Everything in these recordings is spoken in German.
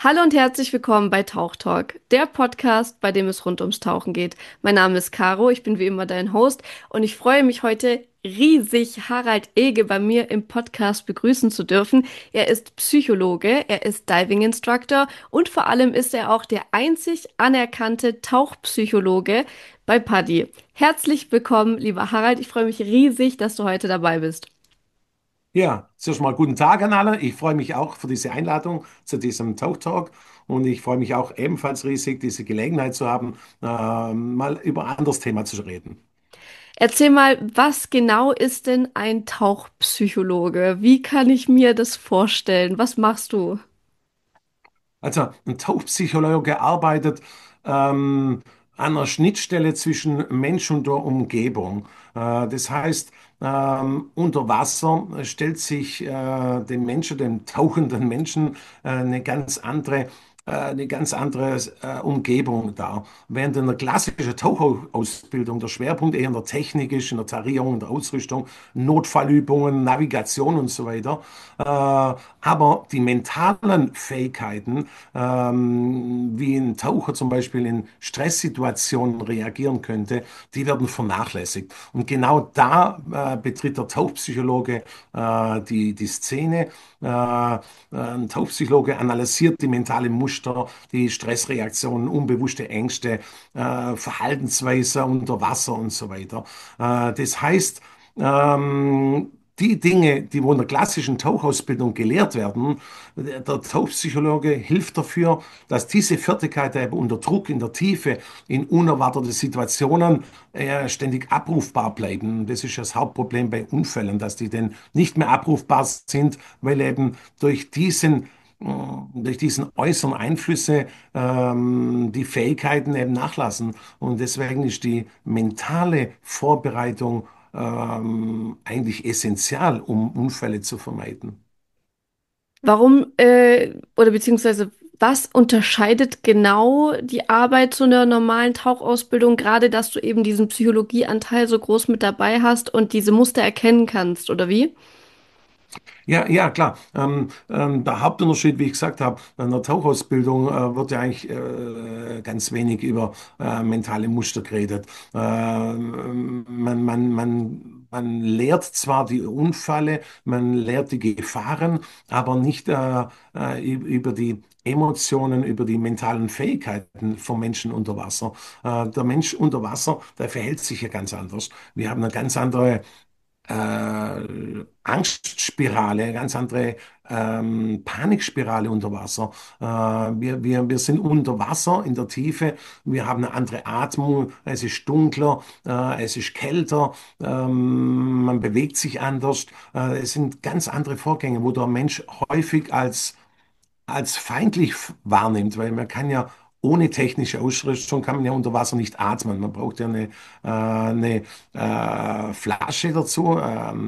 Hallo und herzlich willkommen bei Tauch Talk, der Podcast, bei dem es rund ums Tauchen geht. Mein Name ist Caro, ich bin wie immer dein Host und ich freue mich heute riesig, Harald Ege bei mir im Podcast begrüßen zu dürfen. Er ist Psychologe, er ist Diving Instructor und vor allem ist er auch der einzig anerkannte Tauchpsychologe bei PADI. Herzlich willkommen, lieber Harald, ich freue mich riesig, dass du heute dabei bist. Ja, zuerst mal guten Tag an alle. Ich freue mich auch für diese Einladung zu diesem Talk Talk und ich freue mich auch ebenfalls riesig, diese Gelegenheit zu haben, mal über ein anderes Thema zu reden. Erzähl mal, was genau ist denn ein Tauchpsychologe? Wie kann ich mir das vorstellen? Was machst du? Also ein Tauchpsychologe arbeitet an einer Schnittstelle zwischen Mensch und der Umgebung. Das heißt, unter Wasser stellt sich dem Menschen, dem tauchenden Menschen, eine ganz andere Umgebung dar. Während in der klassischen Tauchausbildung der Schwerpunkt eher in der Technik ist, in der Tarierung, in der Ausrüstung, Notfallübungen, Navigation und so weiter. Aber die mentalen Fähigkeiten, wie ein Taucher zum Beispiel in Stresssituationen reagieren könnte, die werden vernachlässigt. Und genau da betritt der Tauchpsychologe die Szene. Ein Tauchpsychologe analysiert die mentale Muster, die Stressreaktionen, unbewusste Ängste, Verhaltensweise unter Wasser und so weiter. Das heißt, die Dinge, die wo in der klassischen Tauchausbildung gelehrt werden, der Tauchpsychologe hilft dafür, dass diese Fertigkeiten eben unter Druck, in der Tiefe, in unerwarteten Situationen ständig abrufbar bleiben. Das ist das Hauptproblem bei Unfällen, dass die dann nicht mehr abrufbar sind, weil eben durch diesen äußeren Einflüsse die Fähigkeiten eben nachlassen. Und deswegen ist die mentale Vorbereitung eigentlich essential, um Unfälle zu vermeiden. Warum, oder beziehungsweise was unterscheidet genau die Arbeit zu einer normalen Tauchausbildung, gerade dass du eben diesen Psychologieanteil so groß mit dabei hast und diese Muster erkennen kannst, oder wie? Ja, ja, klar. Der Hauptunterschied, wie ich gesagt habe, in der Tauchausbildung wird ja eigentlich ganz wenig über mentale Muster geredet. Man lehrt zwar die Unfälle, man lehrt die Gefahren, aber nicht über die Emotionen, über die mentalen Fähigkeiten vom Menschen unter Wasser. Der Mensch unter Wasser, der verhält sich ja ganz anders. Wir haben eine ganz andere Angstspirale, eine ganz andere Panikspirale unter Wasser. Wir sind unter Wasser in der Tiefe, wir haben eine andere Atmung, es ist dunkler, es ist kälter, man bewegt sich anders. Es sind ganz andere Vorgänge, wo der Mensch häufig als feindlich wahrnimmt, weil man kann ja ohne technische Ausrüstung kann man ja unter Wasser nicht atmen. Man braucht ja eine Flasche dazu,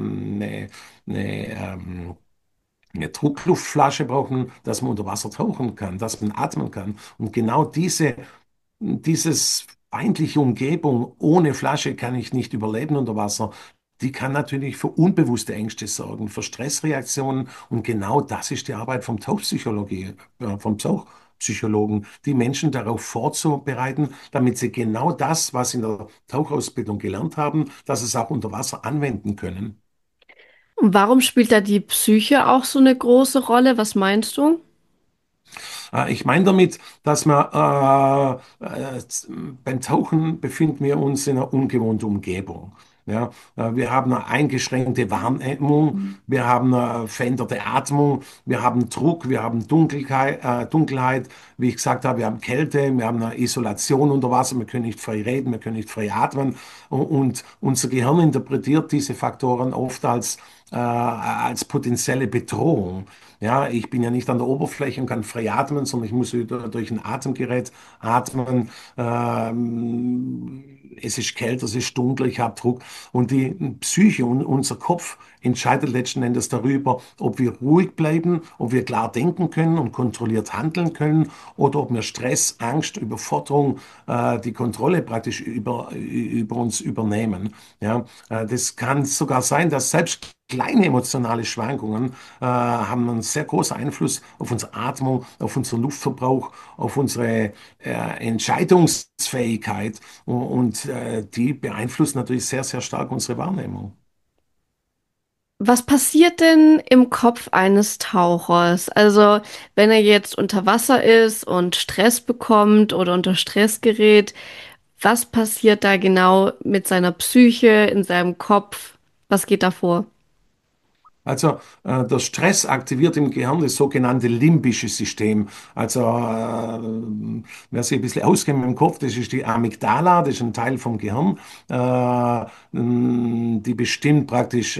eine Druckluftflasche brauchen, dass man unter Wasser tauchen kann, dass man atmen kann. Und genau dieses feindliche Umgebung ohne Flasche kann ich nicht überleben unter Wasser. Die kann natürlich für unbewusste Ängste sorgen, für Stressreaktionen. Und genau das ist die Arbeit vom Tauchpsychologen, die Menschen darauf vorzubereiten, damit sie genau das, was sie in der Tauchausbildung gelernt haben, dass sie es auch unter Wasser anwenden können. Und warum spielt da die Psyche auch so eine große Rolle? Was meinst du? Ich meine damit, dass beim Tauchen befinden wir uns in einer ungewohnten Umgebung. Ja, wir haben eine eingeschränkte Wahrnehmung, wir haben eine veränderte Atmung, wir haben Druck, wir haben Dunkelheit, wie ich gesagt habe, wir haben Kälte, wir haben eine Isolation unter Wasser, wir können nicht frei reden, wir können nicht frei atmen und unser Gehirn interpretiert diese Faktoren oft als potenzielle Bedrohung. Ja, ich bin ja nicht an der Oberfläche und kann frei atmen, sondern ich muss durch ein Atemgerät atmen. Es ist kälter, es ist dunkler, ich habe Druck. Und die Psyche und unser Kopf entscheidet letzten Endes darüber, ob wir ruhig bleiben, ob wir klar denken können und kontrolliert handeln können oder ob wir Stress, Angst, Überforderung, die Kontrolle praktisch über uns übernehmen. Ja, das kann sogar sein, dass selbst kleine emotionale Schwankungen haben einen sehr großer Einfluss auf unsere Atmung, auf unseren Luftverbrauch, auf unsere Entscheidungsfähigkeit und die beeinflusst natürlich sehr, sehr stark unsere Wahrnehmung. Was passiert denn im Kopf eines Tauchers? Also, wenn er jetzt unter Wasser ist und Stress bekommt oder unter Stress gerät, was passiert da genau mit seiner Psyche, in seinem Kopf? Was geht da vor? Also der Stress aktiviert im Gehirn das sogenannte limbische System. Also wer sich ein bisschen auskennt mit dem Kopf, das ist die Amygdala, das ist ein Teil vom Gehirn, die bestimmt praktisch,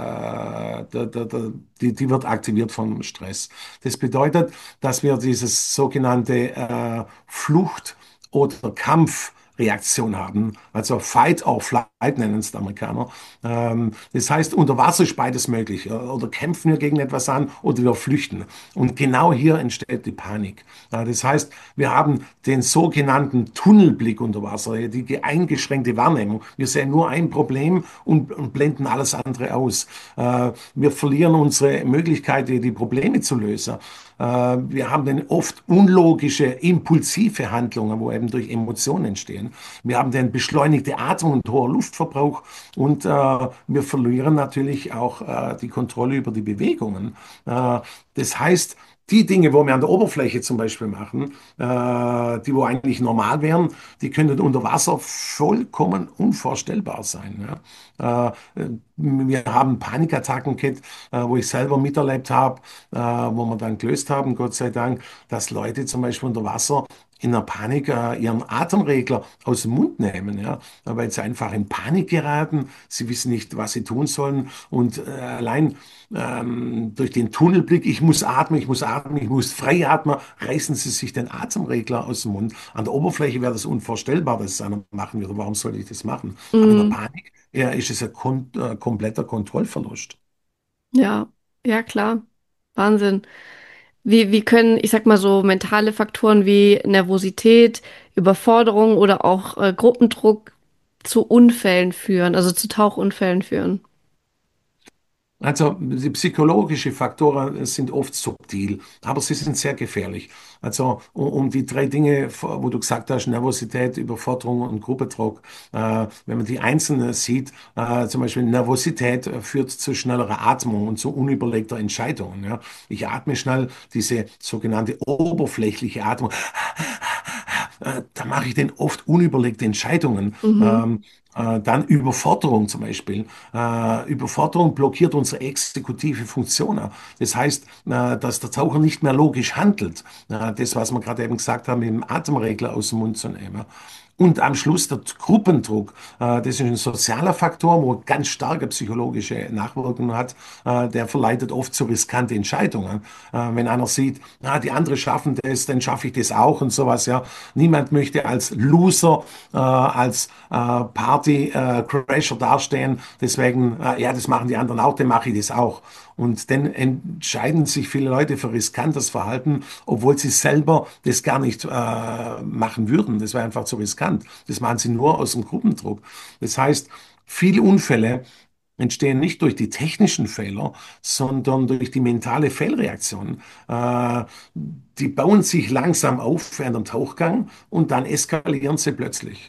die wird aktiviert vom Stress. Das bedeutet, dass wir dieses sogenannte Flucht- oder Kampfreaktion haben. Also Fight or Flight nennen es die Amerikaner. Das heißt, unter Wasser ist beides möglich. Oder kämpfen wir gegen etwas an oder wir flüchten. Und genau hier entsteht die Panik. Das heißt, wir haben den sogenannten Tunnelblick unter Wasser, die eingeschränkte Wahrnehmung. Wir sehen nur ein Problem und blenden alles andere aus. Wir verlieren unsere Möglichkeit, die Probleme zu lösen. Wir haben dann oft unlogische, impulsive Handlungen, wo eben durch Emotionen entstehen. Wir haben dann beschleunigte Atmung und hoher Luftverbrauch und wir verlieren natürlich auch die Kontrolle über die Bewegungen. Das heißt, die Dinge, wo wir an der Oberfläche zum Beispiel machen, die wo eigentlich normal wären, die können unter Wasser vollkommen unvorstellbar sein. Ja. Wir haben Panikattacken gehabt, wo ich selber miterlebt habe, wo wir dann gelöst haben, Gott sei Dank, dass Leute zum Beispiel unter Wasser in der Panik ihren Atemregler aus dem Mund nehmen, ja, weil sie einfach in Panik geraten, sie wissen nicht, was sie tun sollen und allein durch den Tunnelblick, ich muss atmen, ich muss frei atmen, reißen sie sich den Atemregler aus dem Mund. An der Oberfläche wäre das unvorstellbar, dass es einer machen würde. Warum soll ich das machen? Aber in der Mm, Panik ist es ein kompletter Kontrollverlust. ja, ja, klar. Wahnsinn. Wie können, ich sag mal so, mentale Faktoren wie Nervosität, Überforderung oder auch Gruppendruck zu Unfällen führen, also zu Tauchunfällen führen? Also die psychologischen Faktoren sind oft subtil, aber sie sind sehr gefährlich. Also um die drei Dinge, wo du gesagt hast, Nervosität, Überforderung und Gruppendruck, wenn man die einzelnen sieht, zum Beispiel Nervosität führt zu schnellerer Atmung und zu unüberlegter Entscheidungen. Ja. Ich atme schnell, diese sogenannte oberflächliche Atmung, da mache ich dann oft unüberlegte Entscheidungen. Mhm. Dann Überforderung zum Beispiel. Überforderung blockiert unsere exekutive Funktion. Das heißt, dass der Taucher nicht mehr logisch handelt. Das, was wir gerade eben gesagt haben, mit dem Atemregler aus dem Mund zu nehmen. Und am Schluss der Gruppendruck. Das ist ein sozialer Faktor, wo ganz starke psychologische Nachwirkungen hat. Der verleitet oft zu riskante Entscheidungen. Wenn einer sieht, die anderen schaffen das, dann schaffe ich das auch und sowas. Ja, niemand möchte als Loser, als Party-Crasher dastehen. Deswegen, ja, das machen die anderen auch, dann mache ich das auch. Und dann entscheiden sich viele Leute für riskantes Verhalten, obwohl sie selber das gar nicht machen würden. Das wäre einfach zu riskant. Das machen sie nur aus dem Gruppendruck. Das heißt, viele Unfälle entstehen nicht durch die technischen Fehler, sondern durch die mentale Fehlreaktion. Die bauen sich langsam auf während dem Tauchgang und dann eskalieren sie plötzlich.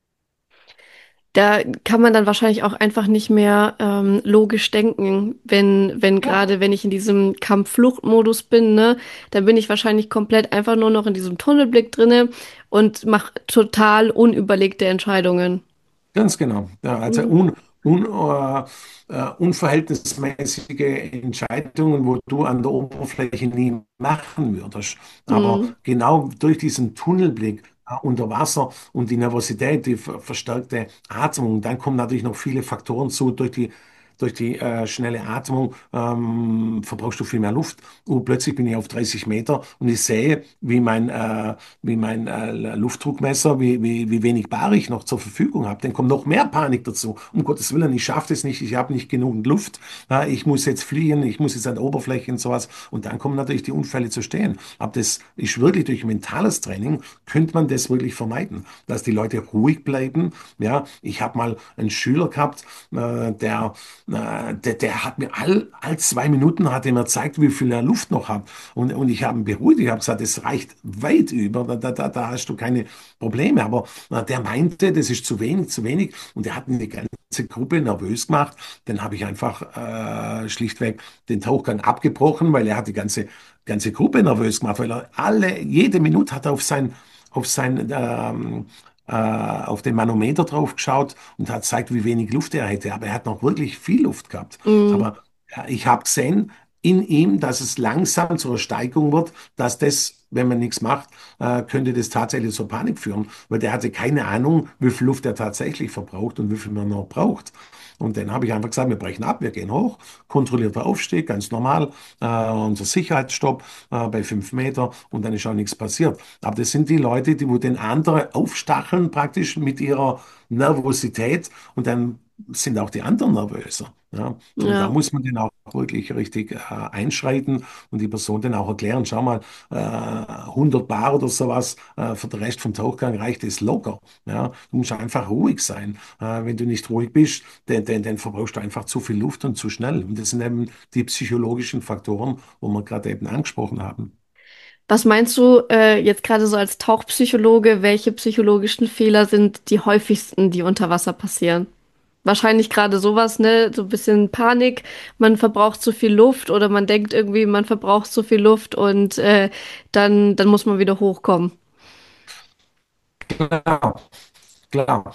Da kann man dann wahrscheinlich auch einfach nicht mehr logisch denken, wenn Ja, gerade, wenn ich in diesem Kampf-Flucht-Modus bin, ne, dann bin ich wahrscheinlich komplett einfach nur noch in diesem Tunnelblick drinne und mache total unüberlegte Entscheidungen. ganz genau. Ja, also Mhm. unverhältnismäßige Entscheidungen, wo du an der Oberfläche nie machen würdest. Aber Mhm. genau durch diesen Tunnelblick unter Wasser und die Nervosität, die verstärkte Atmung, dann kommen natürlich noch viele Faktoren zu durch die schnelle Atmung verbrauchst du viel mehr Luft. Und plötzlich bin ich auf 30 Meter und ich sehe, wie mein Luftdruckmesser, wie wenig Bar ich noch zur Verfügung habe. Dann kommt noch mehr Panik dazu. Um Gottes Willen, ich schaffe das nicht, ich habe nicht genug Luft. Ich muss jetzt fliehen, ich muss jetzt an der Oberfläche und sowas. Und dann kommen natürlich die Unfälle zu stehen. Aber das ist wirklich durch mentales Training, könnte man das wirklich vermeiden, dass die Leute ruhig bleiben. Ja, ich habe mal einen Schüler gehabt, der der hat mir all 2 Minuten hat er mir gezeigt, wie viel er Luft noch hat. Und ich habe ihn beruhigt. Ich habe gesagt, das reicht weit über. Da hast du keine Probleme. Aber der meinte, das ist zu wenig, zu wenig. Und der hat eine ganze Gruppe nervös gemacht. Dann habe ich einfach schlichtweg den Tauchgang abgebrochen, weil er hat die ganze Gruppe nervös gemacht, weil er jede Minute hat er auf den Manometer drauf geschaut und hat gezeigt, wie wenig Luft er hätte. Aber er hat noch wirklich viel Luft gehabt. Mm, Aber ich habe gesehen in ihm, dass es langsam zur Steigung wird, dass das, wenn man nichts macht, könnte das tatsächlich zur Panik führen, weil der hatte keine Ahnung, wie viel Luft er tatsächlich verbraucht und wie viel man noch braucht. Und dann habe ich einfach gesagt, wir brechen ab, wir gehen hoch, kontrollierter Aufstieg, ganz normal, unser Sicherheitsstopp bei 5 Meter und dann ist auch nichts passiert. Aber das sind die Leute, die wo den anderen aufstacheln praktisch mit ihrer Nervosität und dann sind auch die anderen nervöser. Ja? Und da ja. muss man den auch wirklich richtig einschreiten und die Person dann auch erklären, schau mal, 100 Bar oder sowas, für den Rest vom Tauchgang reicht es locker. Ja? Du musst einfach ruhig sein. Wenn du nicht ruhig bist, dann verbrauchst du einfach zu viel Luft und zu schnell. Und das sind eben die psychologischen Faktoren, wo wir gerade eben angesprochen haben. Was meinst du jetzt gerade so als Tauchpsychologe, welche psychologischen Fehler sind die häufigsten, die unter Wasser passieren? Wahrscheinlich gerade sowas, ne? So ein bisschen Panik, man verbraucht zu viel Luft oder man denkt irgendwie, man verbraucht zu viel Luft und dann muss man wieder hochkommen. Klar, klar.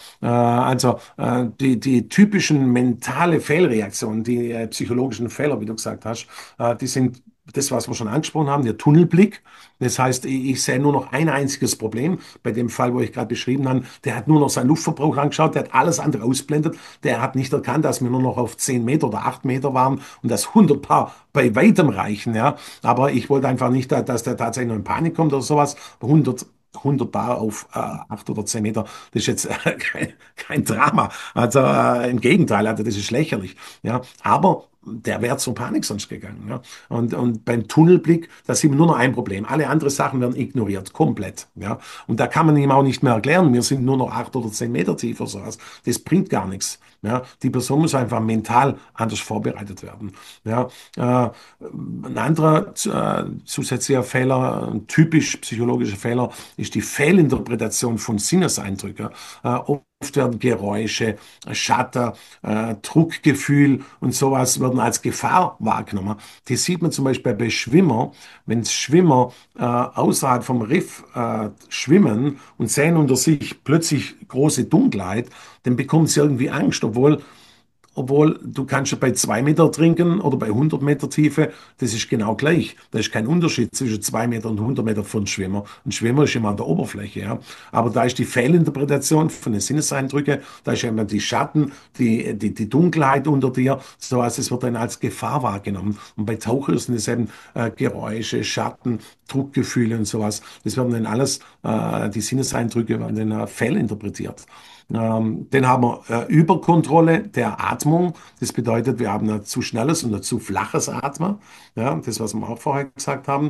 Die typischen mentale Fehlreaktionen, die psychologischen Fehler, wie du gesagt hast, die sind das, was wir schon angesprochen haben, der Tunnelblick. Das heißt, ich sehe nur noch ein einziges Problem. Bei dem Fall, wo ich gerade beschrieben habe, der hat nur noch seinen Luftverbrauch angeschaut, der hat alles andere ausblendet. Der hat nicht erkannt, dass wir nur noch auf 10 Meter oder 8 Meter waren und das 100 Paar bei weitem reichen. Ja. Aber ich wollte einfach nicht, dass der tatsächlich noch in Panik kommt oder sowas. 100 Bar auf 8 oder 10 Meter, das ist jetzt kein Drama. Also im Gegenteil, also das ist lächerlich. Ja. Aber der wäre zur Panik sonst gegangen. Ja. Und beim Tunnelblick, da sieht man nur noch ein Problem. Alle anderen Sachen werden ignoriert, komplett. Ja. Und da kann man ihm auch nicht mehr erklären, wir sind nur noch 8 oder 10 Meter tiefer. Sowas. Das bringt gar nichts. Ja. Die Person muss einfach mental anders vorbereitet werden. Ja. Ein anderer zusätzlicher Fehler, ein typisch psychologischer Fehler, ist die Fehlinterpretation von Sinneseindrücken. Oft werden Geräusche, Schatter, Druckgefühl und sowas werden als Gefahr wahrgenommen. Das sieht man zum Beispiel bei Schwimmer. Wenn Schwimmer außerhalb vom Riff schwimmen und sehen unter sich plötzlich große Dunkelheit, dann bekommen sie irgendwie Angst, obwohl du kannst ja bei 2 Meter trinken oder bei 100 Meter Tiefe, das ist genau gleich. Da ist kein Unterschied zwischen 2 Meter und 100 Meter für einen Schwimmer. Ein Schwimmer ist immer an der Oberfläche, ja. Aber da ist die Fehlinterpretation von den Sinneseindrücken, da ist immer die Schatten, die Dunkelheit unter dir, so als es wird dann als Gefahr wahrgenommen. Und bei Tauchern sind es eben Geräusche, Schatten, Druckgefühle und sowas. Das werden dann alles, die Sinneseindrücke werden dann fehlinterpretiert. Dann haben wir Überkontrolle der Atmung. Das bedeutet, wir haben ein zu schnelles und ein zu flaches Atmen. Ja, das, was wir auch vorher gesagt haben.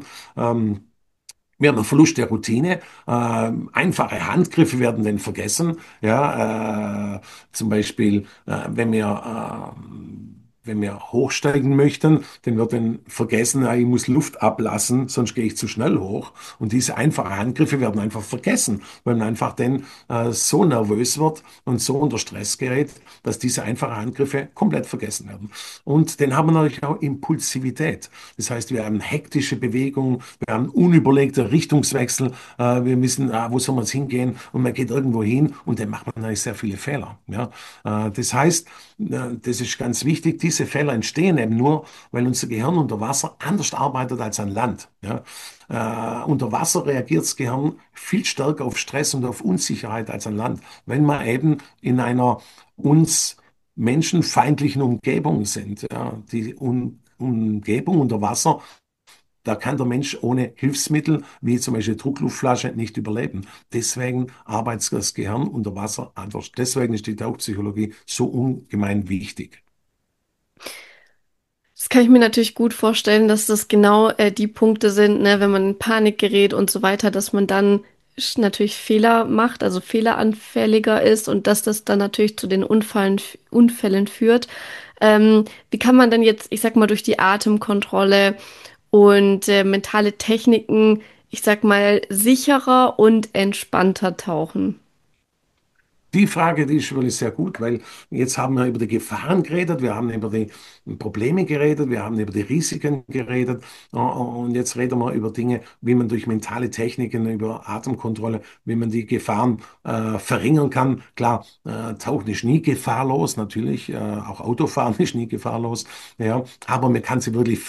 Wir haben einen Verlust der Routine. Einfache Handgriffe werden dann vergessen. Ja, zum Beispiel, wenn wir hochsteigen möchten, dann wird dann vergessen, ich muss Luft ablassen, sonst gehe ich zu schnell hoch. Und diese einfachen Handgriffe werden einfach vergessen, weil man einfach dann so nervös wird und so unter Stress gerät, dass diese einfachen Handgriffe komplett vergessen werden. Und dann haben wir natürlich auch Impulsivität. Das heißt, wir haben hektische Bewegung, wir haben unüberlegte Richtungswechsel, wir wissen, wo soll man jetzt hingehen und man geht irgendwo hin und dann macht man natürlich sehr viele Fehler. Ja? Das heißt, das ist ganz wichtig, diese Fehler entstehen eben nur, weil unser Gehirn unter Wasser anders arbeitet als an Land. Ja? Unter Wasser reagiert das Gehirn viel stärker auf Stress und auf Unsicherheit als an Land, wenn man eben in einer uns menschenfeindlichen Umgebung sind. Ja? Die Umgebung unter Wasser, da kann der Mensch ohne Hilfsmittel, wie zum Beispiel Druckluftflasche, nicht überleben. Deswegen arbeitet das Gehirn unter Wasser anders. Deswegen ist die Tauchpsychologie so ungemein wichtig. Das kann ich mir natürlich gut vorstellen, dass das genau die Punkte sind, ne, wenn man in Panik gerät und so weiter, dass man dann natürlich Fehler macht, also fehleranfälliger ist und dass das dann natürlich zu den Unfällen führt. Wie kann man denn jetzt, ich sag mal, durch die Atemkontrolle und mentale Techniken, ich sag mal, sicherer und entspannter tauchen? Die Frage, die ist wirklich sehr gut, weil jetzt haben wir über die Gefahren geredet, wir haben über die Probleme geredet, wir haben über die Risiken geredet und jetzt reden wir über Dinge, wie man durch mentale Techniken, über Atemkontrolle, wie man die Gefahren verringern kann. Klar, Tauchen ist nie gefahrlos, natürlich, auch Autofahren ist nie gefahrlos, ja, aber man kann sie wirklich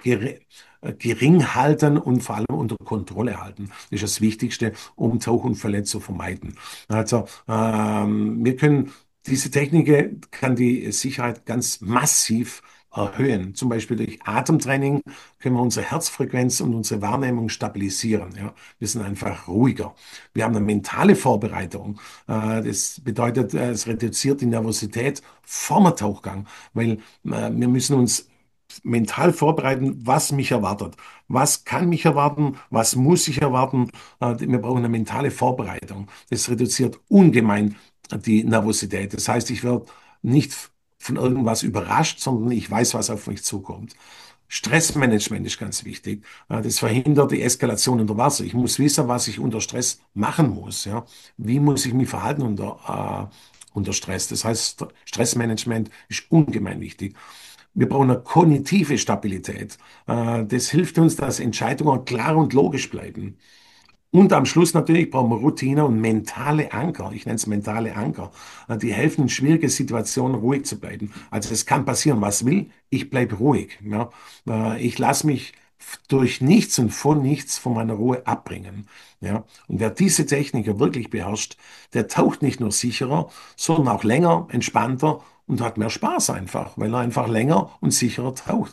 gering halten und vor allem unter Kontrolle halten. Das ist das Wichtigste, um Tauchunfälle zu vermeiden. Also wir können, diese Technik kann die Sicherheit ganz massiv erhöhen. Zum Beispiel durch Atemtraining können wir unsere Herzfrequenz und unsere Wahrnehmung stabilisieren. Ja. Wir sind einfach ruhiger. Wir haben eine mentale Vorbereitung. Das bedeutet, es reduziert die Nervosität vor dem Tauchgang, weil wir müssen uns mental vorbereiten, was mich erwartet. Was kann mich erwarten? Was muss ich erwarten? Wir brauchen eine mentale Vorbereitung. Das reduziert ungemein die Nervosität. Das heißt, ich werde nicht von irgendwas überrascht, sondern ich weiß, was auf mich zukommt. Stressmanagement ist ganz wichtig. Das verhindert die Eskalation unter Wasser. Ich muss wissen, was ich unter Stress machen muss. Ja? Wie muss ich mich verhalten unter Stress? Das heißt, Stressmanagement ist ungemein wichtig. Wir brauchen eine kognitive Stabilität. Das hilft uns, dass Entscheidungen klar und logisch bleiben. Und am Schluss natürlich brauchen wir Routine und mentale Anker. Ich nenne es mentale Anker. Die helfen in schwierigen Situationen ruhig zu bleiben. Also es kann passieren, was will. Ich bleibe ruhig. Ja. Ich lasse mich durch nichts und von nichts von meiner Ruhe abbringen. Ja. Und wer diese Techniker wirklich beherrscht, der taucht nicht nur sicherer, sondern auch länger, entspannter und hat mehr Spaß einfach, weil er einfach länger und sicherer taucht.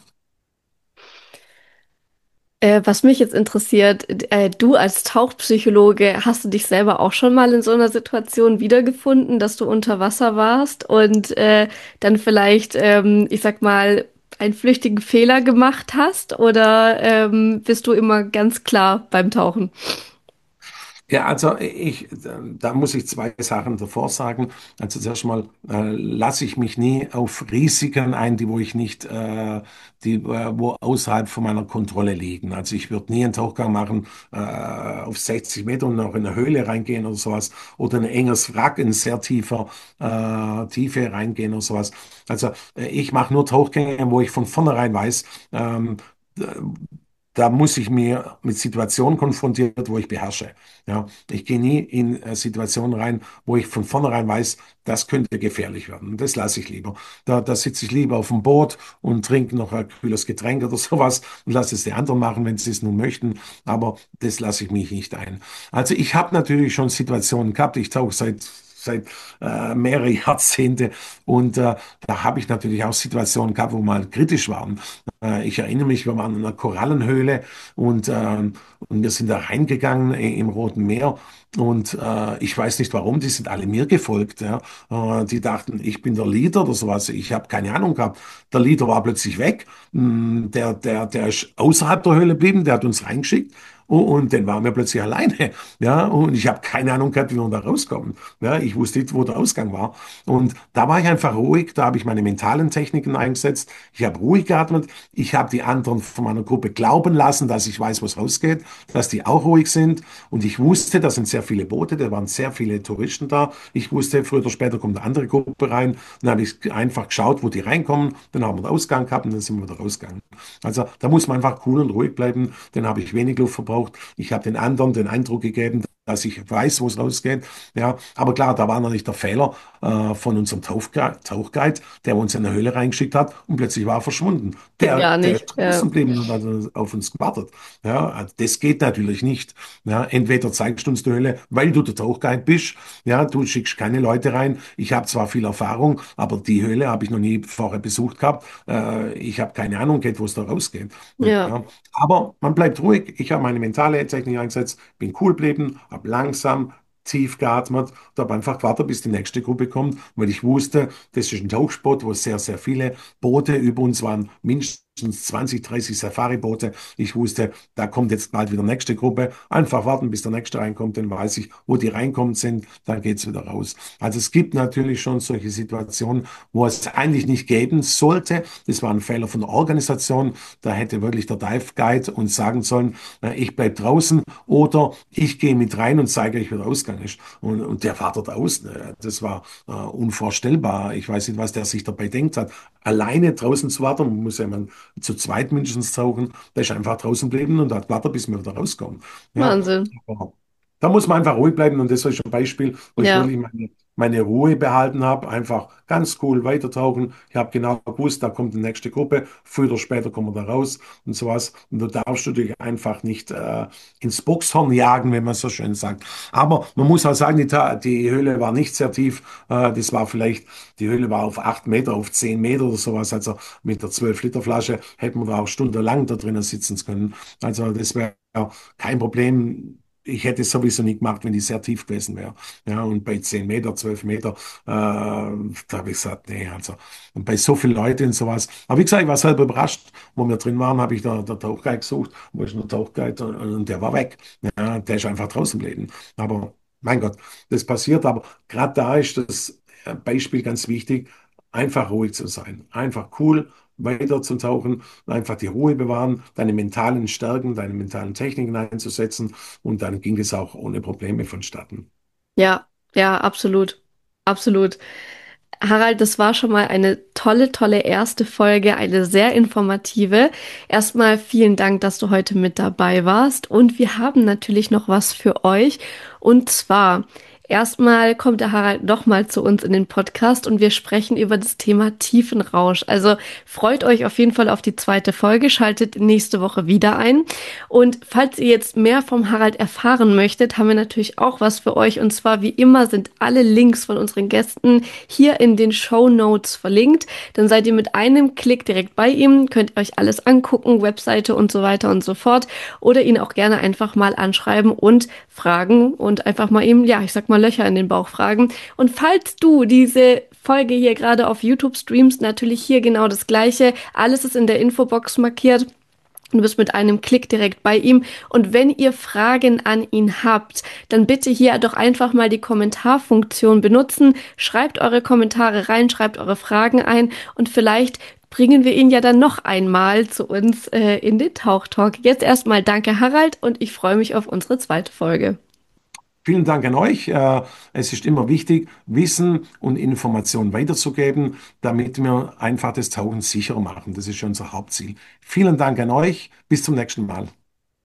Was mich jetzt interessiert, du als Tauchpsychologe, hast du dich selber auch schon mal in so einer Situation wiedergefunden, dass du unter Wasser warst und dann vielleicht, ich sag mal, einen flüchtigen Fehler gemacht hast? Oder bist du immer ganz klar beim Tauchen? Ja, also da muss ich zwei Sachen davor sagen. Also zuerst mal lasse ich mich nie auf Risiken ein, die wo ich nicht, wo außerhalb von meiner Kontrolle liegen. Also ich würde nie einen Tauchgang machen auf 60 Meter und noch in eine Höhle reingehen oder sowas oder ein enges Wrack in sehr tiefer Tiefe reingehen oder sowas. Also ich mache nur Tauchgänge, wo ich von vornherein weiß, da muss ich mir mit Situationen konfrontiert, wo ich beherrsche. Ja, ich gehe nie in Situationen rein, wo ich von vornherein weiß, das könnte gefährlich werden. Das lasse ich lieber. Da sitze ich lieber auf dem Boot und trinke noch ein kühles Getränk oder sowas und lasse es die anderen machen, wenn sie es nun möchten. Aber das lasse ich mich nicht ein. Also ich habe natürlich schon Situationen gehabt. Ich tauche seit mehrere Jahrzehnte und da habe ich natürlich auch Situationen gehabt, wo mal kritisch waren. Ich erinnere mich, wir waren in einer Korallenhöhle und wir sind da reingegangen im Roten Meer. Und ich weiß nicht warum, die sind alle mir gefolgt. Ja. Die dachten, ich bin der Leader oder sowas. Ich habe keine Ahnung gehabt. Der Leader war plötzlich weg. Der ist außerhalb der Höhle geblieben, der hat uns reingeschickt. Und dann waren wir plötzlich alleine. Ja, und ich habe keine Ahnung gehabt, wie wir da rauskommen. Ja, ich wusste nicht, wo der Ausgang war. Und da war ich einfach ruhig, da habe ich meine mentalen Techniken eingesetzt. Ich habe ruhig geatmet. Ich habe die anderen von meiner Gruppe glauben lassen, dass ich weiß, was rausgeht, dass die auch ruhig sind. Und ich wusste, da sind sehr viele Boote, da waren sehr viele Touristen da. Ich wusste, früher oder später kommt eine andere Gruppe rein. Dann habe ich einfach geschaut, wo die reinkommen. Dann haben wir den Ausgang gehabt und dann sind wir wieder rausgegangen. Also da muss man einfach cool und ruhig bleiben. Dann habe ich wenig Luft verbraucht. Ich habe den anderen den Eindruck gegeben, dass ich weiß, wo es rausgeht. Ja, aber klar, da war noch nicht der Fehler von unserem Tauchguide, der uns in eine Höhle reingeschickt hat und plötzlich war er verschwunden. Geht gar Der nicht. ist Ja. draußen geblieben und hat auf uns gewartet. Ja, also das geht natürlich nicht. Ja, entweder zeigst du uns die Höhle, weil du der Tauchguide bist. Ja, du schickst keine Leute rein. Ich habe zwar viel Erfahrung, aber die Höhle habe ich noch nie vorher besucht gehabt. Ich habe keine Ahnung, wo es da rausgeht. Ja. Ja, aber man bleibt ruhig. Ich habe meine mentale Technik eingesetzt, bin cool geblieben, habe langsam tief geatmet und habe einfach gewartet, bis die nächste Gruppe kommt, weil ich wusste, das ist ein Tauchspot, wo sehr, sehr viele Boote über uns waren, mindestens 20, 30 Safari-Boote. Ich wusste, da kommt jetzt bald wieder nächste Gruppe. Einfach warten, bis der nächste reinkommt, dann weiß ich, wo die reinkommen sind, dann geht's wieder raus. Also es gibt natürlich schon solche Situationen, wo es eigentlich nicht geben sollte. Das war ein Fehler von der Organisation. Da hätte wirklich der Dive Guide uns sagen sollen, ich bleib draußen oder ich gehe mit rein und zeige euch, wie der Ausgang ist. Und der war dort außen. Das war unvorstellbar. Ich weiß nicht, was der sich dabei denkt hat. Alleine draußen zu warten, man muss ja immer zu zweit mindestens tauchen, der ist einfach draußen geblieben und hat gewartet, bis wir wieder rauskommen. Ja, Wahnsinn. aber da muss man einfach ruhig bleiben und das ist ein Beispiel, wo ich Ja. wirklich meine Ruhe behalten habe, einfach ganz cool weitertauchen. Ich habe genau gewusst, da kommt die nächste Gruppe, früher oder später kommen wir da raus und sowas. Und da darfst du dich einfach nicht ins Boxhorn jagen, wenn man so schön sagt. Aber man muss auch sagen, die Höhle war nicht sehr tief. Das war vielleicht, die Höhle war auf 8 Meter, auf 10 Meter oder sowas. Also mit der 12-Liter-Flasche hätten wir da auch stundenlang da drinnen sitzen können. Also das wäre kein Problem. Ich hätte es sowieso nie gemacht, wenn die sehr tief gewesen wäre. Ja, und bei 10 Meter, 12 Meter, da habe ich gesagt, nee, also, und bei so vielen Leuten und sowas. Aber wie gesagt, ich war selber überrascht, wo wir drin waren, habe ich da der Tauchguide gesucht, wo ist der Tauchguide und der war weg. Ja, der ist einfach draußen geblieben. Aber mein Gott, das passiert, aber gerade da ist das Beispiel ganz wichtig, einfach ruhig zu sein, einfach cool weiter zu tauchen, einfach die Ruhe bewahren, deine mentalen Stärken, deine mentalen Techniken einzusetzen und dann ging es auch ohne Probleme vonstatten. Ja, ja, absolut. Absolut. Harald, das war schon mal eine tolle, tolle erste Folge, eine sehr informative. Erstmal vielen Dank, dass du heute mit dabei warst. Und wir haben natürlich noch was für euch. Und zwar, erstmal kommt der Harald nochmal zu uns in den Podcast und wir sprechen über das Thema Tiefenrausch. Also freut euch auf jeden Fall auf die zweite Folge, schaltet nächste Woche wieder ein. Und falls ihr jetzt mehr vom Harald erfahren möchtet, haben wir natürlich auch was für euch. Und zwar, wie immer, sind alle Links von unseren Gästen hier in den Show Notes verlinkt. Dann seid ihr mit einem Klick direkt bei ihm, könnt euch alles angucken, Webseite und so weiter und so fort. Oder ihn auch gerne einfach mal anschreiben und fragen und einfach mal ihm, ja, ich sag mal, Löcher in den Bauch fragen. Und falls du diese Folge hier gerade auf YouTube streamst, natürlich hier genau das Gleiche. Alles ist in der Infobox markiert. Du bist mit einem Klick direkt bei ihm. Und wenn ihr Fragen an ihn habt, dann bitte hier doch einfach mal die Kommentarfunktion benutzen. Schreibt eure Kommentare rein, schreibt eure Fragen ein und vielleicht bringen wir ihn ja dann noch einmal zu uns in den Tauchtalk. Jetzt erstmal danke, Harald, und ich freue mich auf unsere zweite Folge. Vielen Dank an euch. Es ist immer wichtig, Wissen und Informationen weiterzugeben, damit wir einfach das Tauchen sicherer machen. Das ist unser Hauptziel. Vielen Dank an euch. Bis zum nächsten Mal.